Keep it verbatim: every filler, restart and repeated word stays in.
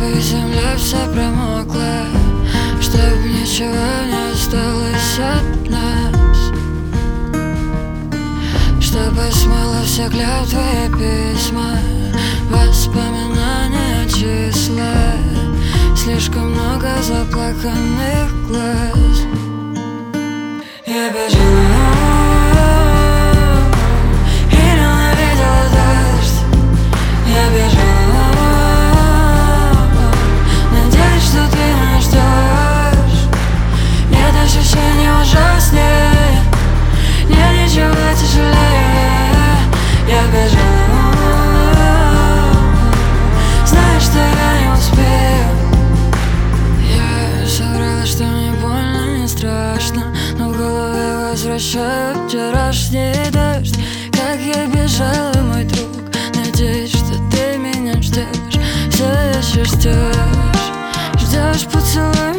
Чтобы земля вся промокла, чтоб ничего не осталось от нас, чтобы смыло все клятвы и письма, воспоминания, числа. Слишком много заплаканных глаз. Я бежала и ненавидела дождь. Я бежала, надеюсь, что ты меня ждешь. Нет ощущений ужаснее, нет ничего тяжелее. Я бежала, знаю, что я не успею. Я соврала, что мне больно, не страшно, но в голове возвращаю вчерашний дождь. Как я бежала, мой друг, надеюсь, что ты меня ждешь. Все еще ждешь, ждешь поцелуй.